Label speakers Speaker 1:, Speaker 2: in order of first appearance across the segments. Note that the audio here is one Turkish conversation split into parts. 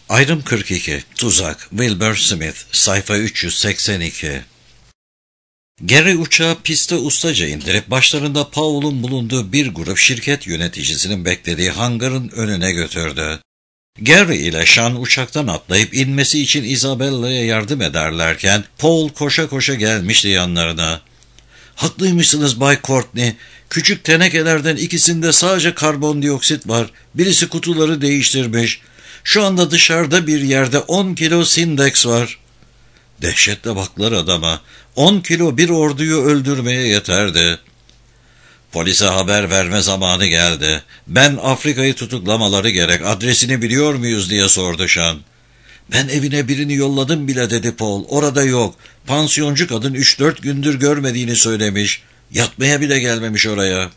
Speaker 1: Ayrım 42. Tuzak. Wilbur Smith. Sayfa 382. Gary uçağı piste ustaca indirip başlarında Paul'un bulunduğu bir grup şirket yöneticisinin beklediği hangarın önüne götürdü. Gary ile Sean uçaktan atlayıp inmesi için Isabella'ya yardım ederlerken Paul koşa koşa gelmişti yanlarına. "Haklıymışsınız Bay Courtney. Küçük tenekelerden ikisinde sadece karbondioksit var. Birisi kutuları değiştirmiş. Şu anda dışarıda bir yerde 10 kilo Sindex var." Dehşetle baktılar adama. 10 kilo bir orduyu öldürmeye yeterdi. Polise haber verme zamanı geldi. "Ben Afrika'yı tutuklamaları gerek. Adresini biliyor muyuz?" diye sordu Sean. "Ben evine birini yolladım bile," dedi Paul. "Orada yok. Pansiyoncu kadın 3-4 gündür görmediğini söylemiş. Yatmaya bile gelmemiş oraya."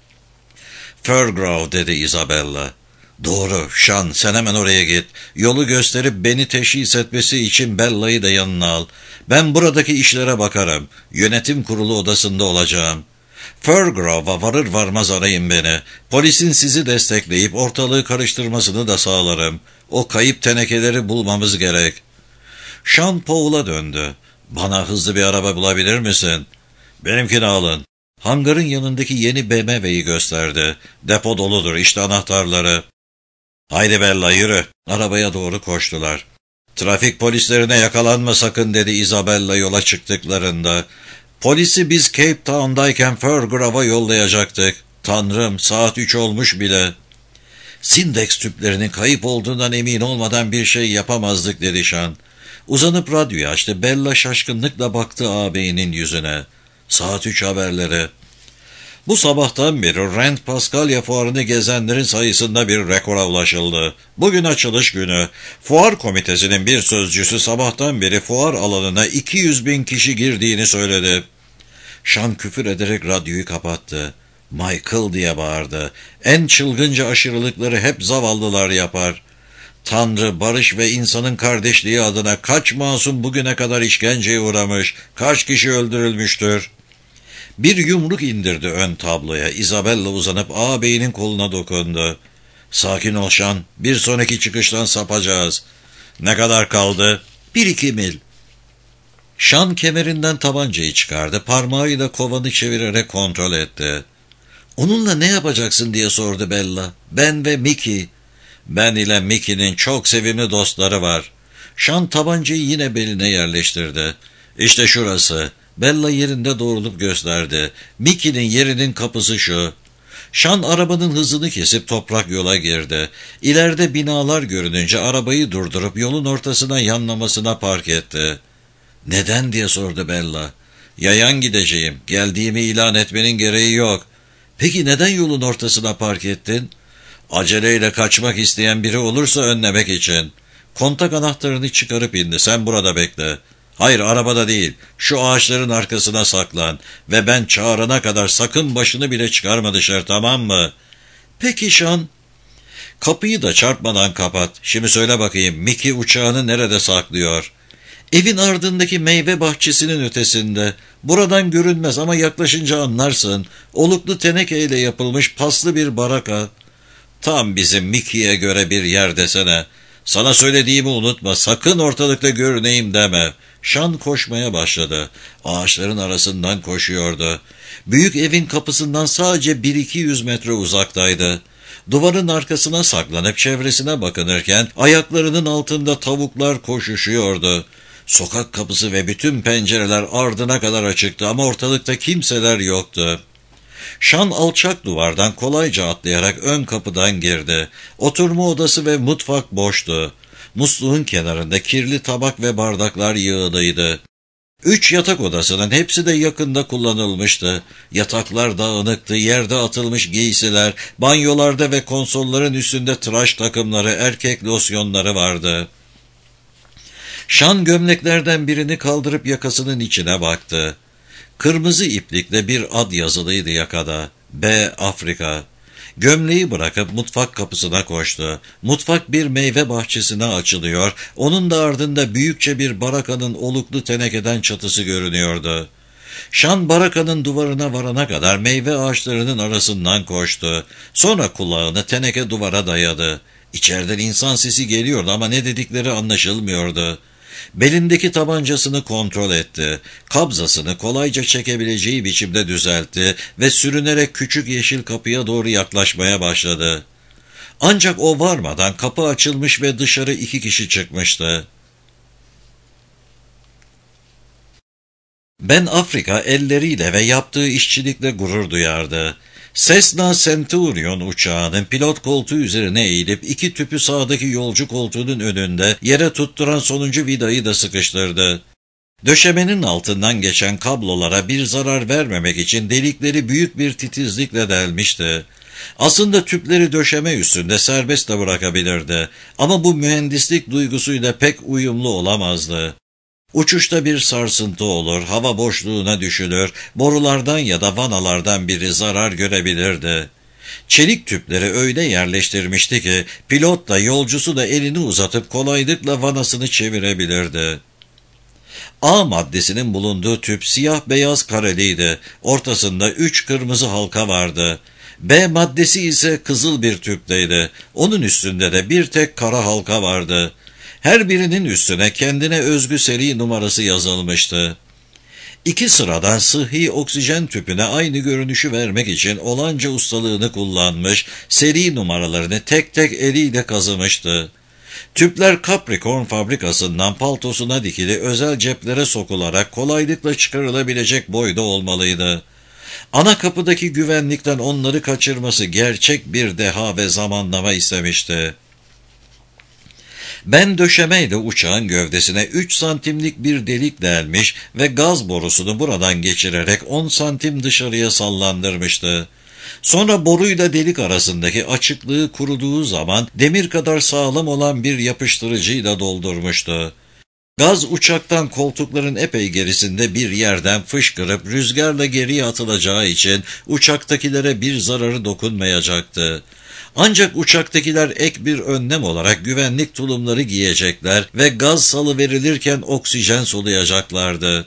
Speaker 1: "Furgrove," dedi Isabella. "Doğru. Sean, sen hemen oraya git. Yolu gösterip beni teşhis etmesi için Bella'yı da yanına al. Ben buradaki işlere bakarım. Yönetim kurulu odasında olacağım. Furgrove'a varır varmaz arayın beni. Polisin sizi destekleyip ortalığı karıştırmasını da sağlarım. O kayıp tenekeleri bulmamız gerek." Sean Paul'a döndü. "Bana hızlı bir araba bulabilir misin?" "Benimkini alın." Hangarın yanındaki yeni BMW'yi gösterdi. "Depo doludur, işte anahtarları." "Haydi Bella, yürü." Arabaya doğru koştular. "Trafik polislerine yakalanma sakın," dedi Isabella yola çıktıklarında. "Polisi biz Cape Town'dayken Furgrove'a yollayacaktık. Tanrım, saat 3 olmuş bile." "Sindex tüplerinin kayıp olduğundan emin olmadan bir şey yapamazdık," dedi Sean. Uzanıp radyoyu açtı. Bella şaşkınlıkla baktı ağabeyinin yüzüne. "Saat 3 haberleri." "Bu sabahtan beri Rand Paskalya fuarını gezenlerin sayısında bir rekora ulaşıldı. Bugün açılış günü. Fuar komitesinin bir sözcüsü sabahtan beri fuar alanına 200.000 kişi girdiğini söyledi." Sean küfür ederek radyoyu kapattı. "Michael," diye bağırdı. "En çılgınca aşırılıkları hep zavallılar yapar. Tanrı, barış ve insanın kardeşliği adına kaç masum bugüne kadar işkenceye uğramış, kaç kişi öldürülmüştür." Bir yumruk indirdi ön tabloya. Isabella uzanıp ağabeyinin koluna dokundu. "Sakin ol Sean, bir sonraki çıkıştan sapacağız." "Ne kadar kaldı?" "1-2 mil." Sean kemerinden tabancayı çıkardı. Parmağıyla kovanı çevirerek kontrol etti. "Onunla ne yapacaksın?" diye sordu Bella. "Ben ve Mickey." "Ben ile Mickey'nin çok sevimli dostları var." Sean tabancayı yine beline yerleştirdi. "İşte şurası." Bella yerinde doğrulup gösterdi. "Mickey'nin yerinin kapısı şu." Sean arabanın hızını kesip toprak yola girdi. İleride binalar görününce arabayı durdurup yolun ortasına yanlamasına park etti. "Neden?" diye sordu Bella. "Yayan gideceğim. Geldiğimi ilan etmenin gereği yok." "Peki neden yolun ortasına park ettin?" "Aceleyle kaçmak isteyen biri olursa önlemek için." Kontak anahtarını çıkarıp indi. "Sen burada bekle." "Hayır, arabada değil. Şu ağaçların arkasına saklan. Ve ben çağırana kadar sakın başını bile çıkarma dışarı, tamam mı?" "Peki Sean." "Kapıyı da çarpmadan kapat. Şimdi söyle bakayım, Mickey uçağını nerede saklıyor?" "Evin ardındaki meyve bahçesinin ötesinde. Buradan görünmez ama yaklaşınca anlarsın. Oluklu tenekeyle yapılmış paslı bir baraka." "Tam bizim Mickey'e göre bir yer desene. Sana söylediğimi unutma, sakın ortalıkta görüneyim deme." Sean koşmaya başladı. Ağaçların arasından koşuyordu. Büyük evin kapısından sadece 1-200 metre uzaktaydı. Duvarın arkasına saklanıp çevresine bakınırken ayaklarının altında tavuklar koşuşuyordu. Sokak kapısı ve bütün pencereler ardına kadar açıktı ama ortalıkta kimseler yoktu. Sean alçak duvardan kolayca atlayarak ön kapıdan girdi. Oturma odası ve mutfak boştu. Musluğun kenarında kirli tabak ve bardaklar yığılıydı. 3 yatak odasının hepsi de yakında kullanılmıştı. Yataklar dağınıktı, yerde atılmış giysiler, banyolarda ve konsolların üstünde tıraş takımları, erkek losyonları vardı. Sean gömleklerden birini kaldırıp yakasının içine baktı. Kırmızı iplikle bir ad yazılıydı yakada. B. Afrika. Gömleği bırakıp mutfak kapısına koştu. Mutfak bir meyve bahçesine açılıyor, onun da ardında büyükçe bir barakanın oluklu tenekeden çatısı görünüyordu. Sean barakanın duvarına varana kadar meyve ağaçlarının arasından koştu. Sonra kulağını teneke duvara dayadı. İçeriden insan sesi geliyordu ama ne dedikleri anlaşılmıyordu. Belindeki tabancasını kontrol etti. Kabzasını kolayca çekebileceği biçimde düzeltti ve sürünerek küçük yeşil kapıya doğru yaklaşmaya başladı. Ancak o varmadan kapı açılmış ve dışarı 2 kişi çıkmıştı. Ben Afrika elleriyle ve yaptığı işçilikle gurur duyardı. Cessna Centurion uçağının pilot koltuğu üzerine eğilip 2 tüpü sağdaki yolcu koltuğunun önünde yere tutturan sonuncu vidayı da sıkıştırdı. Döşemenin altından geçen kablolara bir zarar vermemek için delikleri büyük bir titizlikle delmişti. Aslında tüpleri döşeme üstünde serbest de bırakabilirdi ama bu mühendislik duygusuyla pek uyumlu olamazdı. Uçuşta bir sarsıntı olur, hava boşluğuna düşülür, borulardan ya da vanalardan biri zarar görebilirdi. Çelik tüpleri öyle yerleştirmişti ki pilot da yolcusu da elini uzatıp kolaylıkla vanasını çevirebilirdi. A maddesinin bulunduğu tüp siyah beyaz kareliydi. Ortasında 3 kırmızı halka vardı. B maddesi ise kızıl bir tüpteydi. Onun üstünde de bir tek kara halka vardı. Her birinin üstüne kendine özgü seri numarası yazılmıştı. 2 sıradan sıhhi oksijen tüpüne aynı görünüşü vermek için olanca ustalığını kullanmış, seri numaralarını tek tek eliyle kazımıştı. Tüpler Capricorn fabrikasından paltosuna dikili özel ceplere sokularak kolaylıkla çıkarılabilecek boyda olmalıydı. Ana kapıdaki güvenlikten onları kaçırması gerçek bir deha ve zamanlama istemişti. Ben döşemeyle uçağın gövdesine 3 santimlik bir delik delmiş ve gaz borusunu buradan geçirerek 10 santim dışarıya sallandırmıştı. Sonra boruyla delik arasındaki açıklığı kuruduğu zaman demir kadar sağlam olan bir yapıştırıcıyla doldurmuştu. Gaz uçaktan koltukların epey gerisinde bir yerden fışkırıp rüzgarla geriye atılacağı için uçaktakilere bir zararı dokunmayacaktı. Ancak uçaktakiler ek bir önlem olarak güvenlik tulumları giyecekler ve gaz salıverilirken oksijen soluyacaklardı.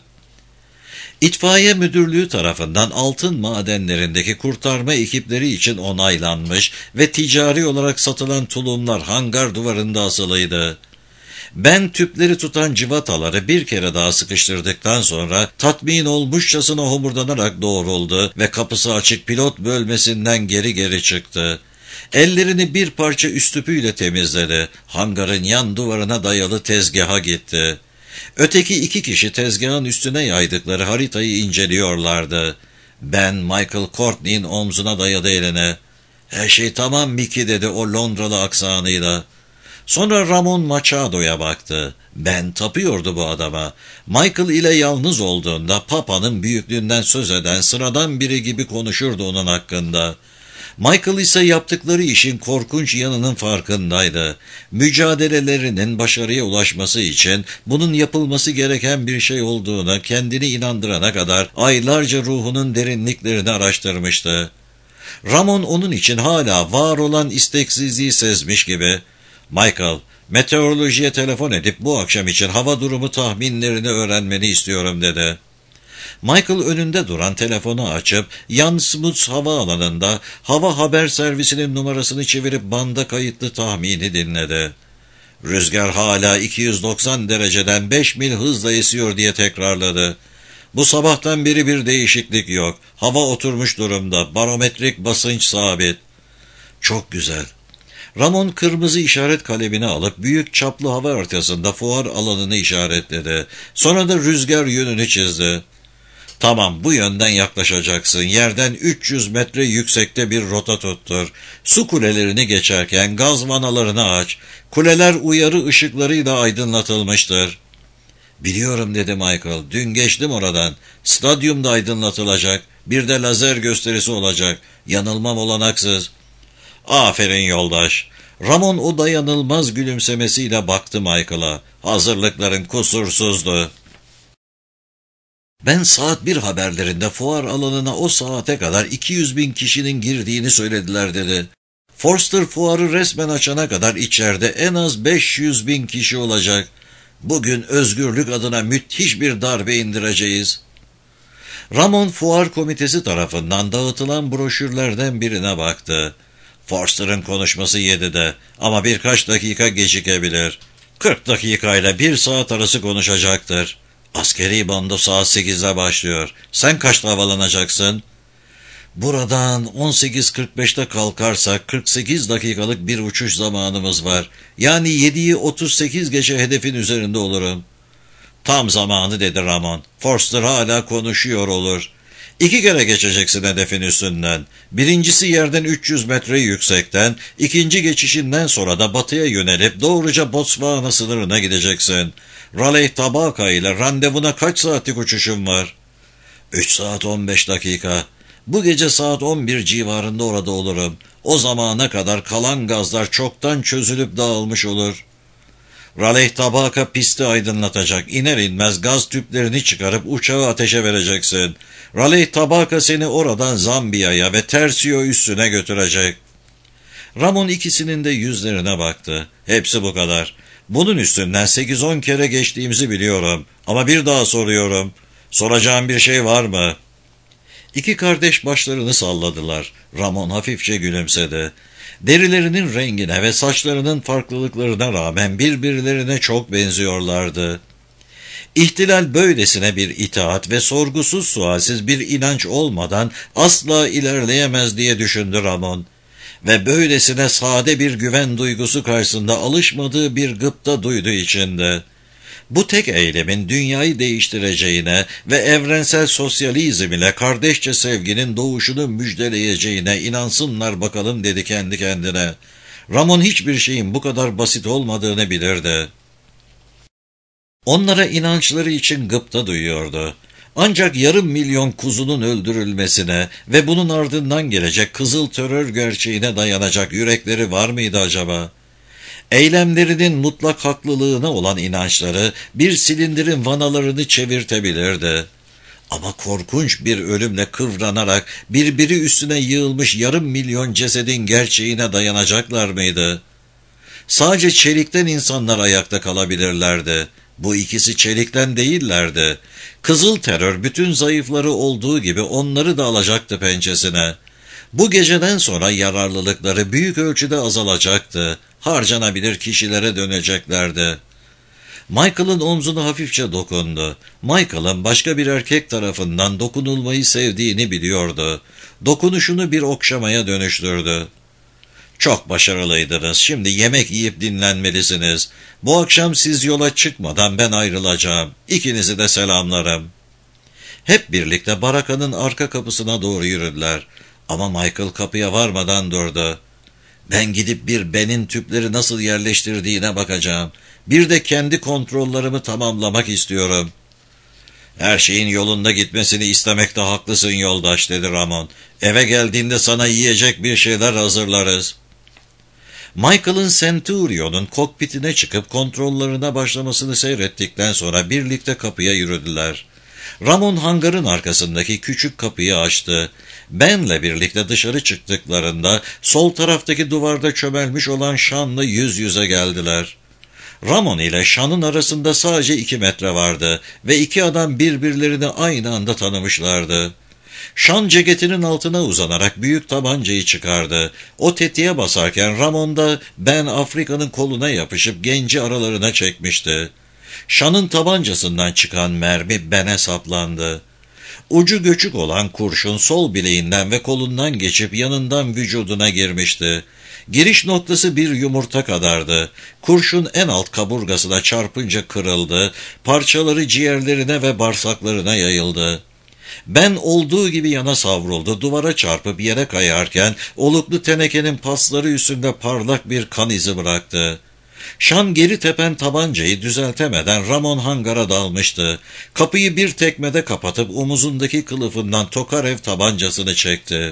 Speaker 1: İtfaiye Müdürlüğü tarafından altın madenlerindeki kurtarma ekipleri için onaylanmış ve ticari olarak satılan tulumlar hangar duvarında asılıydı. Ben tüpleri tutan cıvataları bir kere daha sıkıştırdıktan sonra tatmin olmuşçasına homurdanarak doğruldu ve kapısı açık pilot bölmesinden geri geri çıktı. Ellerini bir parça üstüpüyle temizledi. Hangarın yan duvarına dayalı tezgaha gitti. Öteki 2 kişi tezgahın üstüne yaydıkları haritayı inceliyorlardı. Ben Michael Courtney'in omzuna dayadı eline. "Her şey tamam Mickey," dedi o Londralı aksanıyla. Sonra Ramon Machado'ya baktı. Ben tapıyordu bu adama. Michael ile yalnız olduğunda Papa'nın büyüklüğünden söz eden sıradan biri gibi konuşurdu onun hakkında. Michael ise yaptıkları işin korkunç yanının farkındaydı. Mücadelelerinin başarıya ulaşması için bunun yapılması gereken bir şey olduğunu kendini inandırana kadar aylarca ruhunun derinliklerini araştırmıştı. Ramon onun için hala var olan isteksizliği sezmiş gibi, "Michael, meteorolojiye telefon edip bu akşam için hava durumu tahminlerini öğrenmeni istiyorum," dedi. Michael önünde duran telefonu açıp Jan Smuts havaalanında hava haber servisinin numarasını çevirip banda kayıtlı tahmini dinledi. "Rüzgar hala 290 dereceden 5 mil hızla esiyor," diye tekrarladı. "Bu sabahtan beri bir değişiklik yok. Hava oturmuş durumda. Barometrik basınç sabit." "Çok güzel." Ramon kırmızı işaret kalemini alıp büyük çaplı hava haritasında fuar alanını işaretledi. Sonra da rüzgar yönünü çizdi. "Tamam, bu yönden yaklaşacaksın. Yerden 300 metre yüksekte bir rota tuttur. Su kulelerini geçerken gaz vanalarını aç. Kuleler uyarı ışıklarıyla aydınlatılmıştır." "Biliyorum," dedi Michael. "Dün geçtim oradan. Stadyumda aydınlatılacak. Bir de lazer gösterisi olacak. Yanılmam olanaksız." "Aferin yoldaş." Ramon o dayanılmaz gülümsemesiyle baktı Michael'a. "Hazırlıkların kusursuzdu." Ben saat 1 haberlerinde fuar alanına o saate kadar 200.000 kişinin girdiğini söylediler, dedi. Forster fuarı resmen açana kadar içeride en az 500.000 kişi olacak. Bugün özgürlük adına müthiş bir darbe indireceğiz. Ramon fuar komitesi tarafından dağıtılan broşürlerden birine baktı. Forster'ın konuşması 7'de ama birkaç dakika gecikebilir. 40 dakikayla 1 saat arası konuşacaktır. Askeri bando saat 8'de başlıyor. Sen kaçta havalanacaksın? Buradan 18.45'te kalkarsak 48 dakikalık bir uçuş zamanımız var. Yani 7'yi 38 geçe hedefin üzerinde olurum. Tam zamanı dedi Ramon. Forster hala konuşuyor olur. 2 kere geçeceksin hedefin üstünden. Birincisi yerden 300 metre yüksekten, ikinci geçişinden sonra da batıya yönelip doğruca Botswana sınırına gideceksin. Raleigh Tabaka ile randevuna kaç saatlik uçuşun var? 3 saat 15 dakika. Bu gece saat 11 civarında orada olurum. O zamana kadar kalan gazlar çoktan çözülüp dağılmış olur. Raleigh Tabaka pisti aydınlatacak. İner inmez gaz tüplerini çıkarıp uçağı ateşe vereceksin. Raleigh Tabaka seni oradan Zambiya'ya ve Tersio üssüne götürecek. Ramon ikisinin de yüzlerine baktı. Hepsi bu kadar. Bunun üstünden 8-10 kere geçtiğimizi biliyorum. Ama bir daha soruyorum. Soracağım bir şey var mı? İki kardeş başlarını salladılar. Ramon hafifçe gülümsedi. Derilerinin rengine ve saçlarının farklılıklarına rağmen birbirlerine çok benziyorlardı. İhtilal böylesine bir itaat ve sorgusuz sualsiz bir inanç olmadan asla ilerleyemez diye düşündü Ramon. Ve böylesine sade bir güven duygusu karşısında alışmadığı bir gıpta duydu içinde. Bu tek eylemin dünyayı değiştireceğine ve evrensel sosyalizm ile kardeşçe sevginin doğuşunu müjdeleyeceğine inansınlar bakalım dedi kendi kendine. Ramon hiçbir şeyin bu kadar basit olmadığını bilirdi. Onlara inançları için gıpta duyuyordu. Ancak 500.000 kuzunun öldürülmesine ve bunun ardından gelecek kızıl terör gerçeğine dayanacak yürekleri var mıydı acaba? Eylemlerinin mutlak haklılığına olan inançları bir silindirin vanalarını çevirtebilirdi. Ama korkunç bir ölümle kıvranarak birbiri üstüne yığılmış 500.000 cesedin gerçeğine dayanacaklar mıydı? Sadece çelikten insanlar ayakta kalabilirlerdi. Bu ikisi çelikten değillerdi. Kızıl terör bütün zayıfları olduğu gibi onları da alacaktı pençesine. Bu geceden sonra yararlılıkları büyük ölçüde azalacaktı. Harcanabilir kişilere döneceklerdi. Michael'ın omzuna hafifçe dokundu. Michael'ın başka bir erkek tarafından dokunulmayı sevdiğini biliyordu. Dokunuşunu bir okşamaya dönüştürdü. Çok başarılıydınız. Şimdi yemek yiyip dinlenmelisiniz. Bu akşam siz yola çıkmadan ben ayrılacağım. İkinizi de selamlarım. Hep birlikte barakanın arka kapısına doğru yürüdüler. Ama Michael kapıya varmadan durdu. Ben gidip bir Ben'in tüpleri nasıl yerleştirdiğine bakacağım. Bir de kendi kontrollerimi tamamlamak istiyorum. Her şeyin yolunda gitmesini istemekte haklısın yoldaş dedi Ramon. Eve geldiğinde sana yiyecek bir şeyler hazırlarız. Michael'ın Centurion'un kokpitine çıkıp kontrollerine başlamasını seyrettikten sonra birlikte kapıya yürüdüler. Ramon hangarın arkasındaki küçük kapıyı açtı. Ben'le birlikte dışarı çıktıklarında sol taraftaki duvarda çömelmiş olan Sean'la yüz yüze geldiler. Ramon ile Sean'ın arasında sadece 2 metre vardı ve iki adam birbirlerini aynı anda tanımışlardı. Sean ceketinin altına uzanarak büyük tabancayı çıkardı. O tetiğe basarken Ramon da Ben Afrika'nın koluna yapışıp genci aralarına çekmişti. Sean'ın tabancasından çıkan mermi Ben'e saplandı. Ucu göçük olan kurşun sol bileğinden ve kolundan geçip yanından vücuduna girmişti. Giriş noktası bir yumurta kadardı. Kurşun en alt kaburgasına çarpınca kırıldı, parçaları ciğerlerine ve bağırsaklarına yayıldı. Ben olduğu gibi yana savruldu, duvara çarpıp yere kayarken oluklu tenekenin pasları üstünde parlak bir kan izi bıraktı. Sean geri tepen tabancayı düzeltemeden Ramon hangara dalmıştı. Kapıyı bir tekmede kapatıp omuzundaki kılıfından Tokarev tabancasını çekti.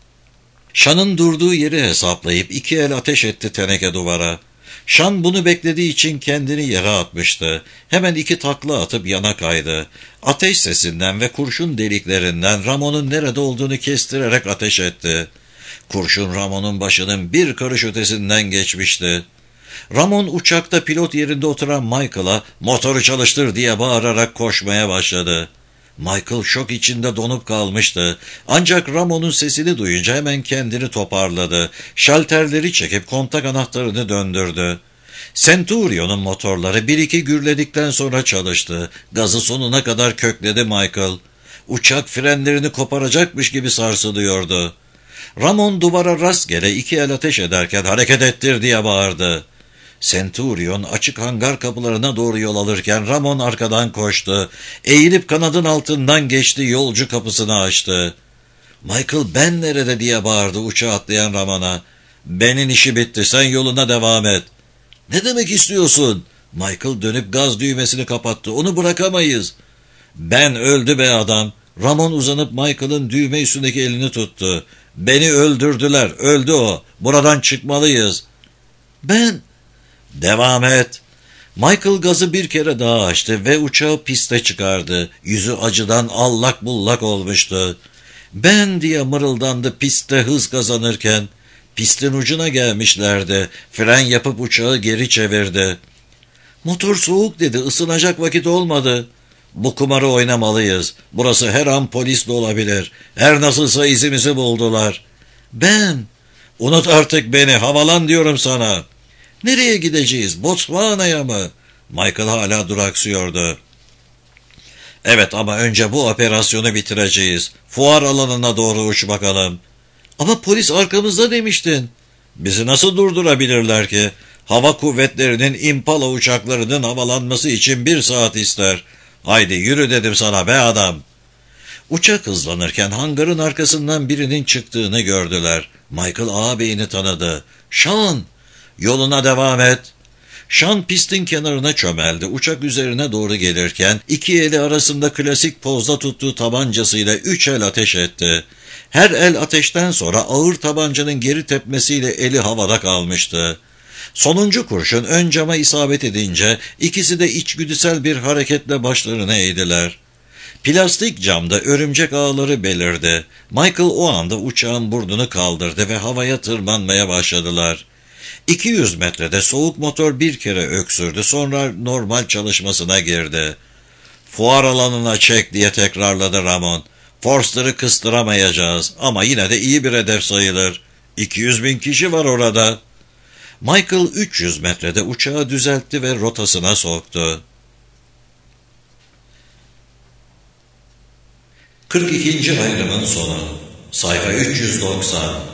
Speaker 1: Sean'ın durduğu yeri hesaplayıp 2 el ateş etti teneke duvara. Sean bunu beklediği için kendini yere atmıştı. Hemen 2 takla atıp yana kaydı. Ateş sesinden ve kurşun deliklerinden Ramon'un nerede olduğunu kestirerek ateş etti. Kurşun Ramon'un başının bir karış ötesinden geçmişti. Ramon uçakta pilot yerinde oturan Michael'a "Motoru çalıştır" diye bağırarak koşmaya başladı. Michael şok içinde donup kalmıştı. Ancak Ramon'un sesini duyunca hemen kendini toparladı. Şalterleri çekip kontak anahtarını döndürdü. Centurion'un motorları bir iki gürledikten sonra çalıştı. Gazı sonuna kadar kökledi Michael. Uçak frenlerini koparacakmış gibi sarsılıyordu. Ramon duvara rastgele iki el ateş ederken hareket ettir diye bağırdı. Centurion açık hangar kapılarına doğru yol alırken Ramon arkadan koştu. Eğilip kanadın altından geçti, yolcu kapısını açtı. Michael ben nerede diye bağırdı uçağa atlayan Ramon'a. Ben'in işi bitti, sen yoluna devam et. Ne demek istiyorsun? Michael dönüp gaz düğmesini kapattı. Onu bırakamayız. Ben öldü be adam. Ramon uzanıp Michael'ın düğme üstündeki elini tuttu. Beni öldürdüler, öldü o. Buradan çıkmalıyız. Ben... Devam et. Michael gazı bir kere daha açtı ve uçağı piste çıkardı. Yüzü acıdan allak bullak olmuştu. Ben diye mırıldandı pistte hız kazanırken. Pistin ucuna gelmişlerdi. Fren yapıp uçağı geri çevirdi. Motor soğuk dedi, ısınacak vakit olmadı. Bu kumarı oynamalıyız. Burası her an polis de olabilir. Her nasılsa izimizi buldular. Ben... Unut artık beni, havalan diyorum sana. Nereye gideceğiz? Botswana'ya mı? Michael hala duraksıyordu. Evet ama önce bu operasyonu bitireceğiz. Fuar alanına doğru uç bakalım. Ama polis arkamızda demiştin. Bizi nasıl durdurabilirler ki? Hava kuvvetlerinin Impala uçaklarının havalanması için 1 saat ister. Haydi yürü dedim sana be adam. Uçak hızlanırken hangarın arkasından birinin çıktığını gördüler. Michael ağabeyini tanıdı. Sean! Yoluna devam et. Sean pistin kenarına çömeldi. Uçak üzerine doğru gelirken iki eli arasında klasik pozda tuttuğu tabancasıyla 3 el ateş etti. Her el ateşten sonra ağır tabancanın geri tepmesiyle eli havada kalmıştı. Sonuncu kurşun ön cama isabet edince ikisi de içgüdüsel bir hareketle başlarını eğdiler. Plastik camda örümcek ağları belirdi. Michael o anda uçağın burnunu kaldırdı ve havaya tırmanmaya başladılar. 200 metrede soğuk motor bir kere öksürdü, sonra normal çalışmasına girdi. Fuar alanına çek diye tekrarladı Ramon. Forster'ı kıstıramayacağız ama yine de iyi bir hedef sayılır. 200.000 kişi var orada. Michael 300 metrede uçağı düzeltti ve rotasına soktu. 42. ayrımın sonu. Sayfa 390.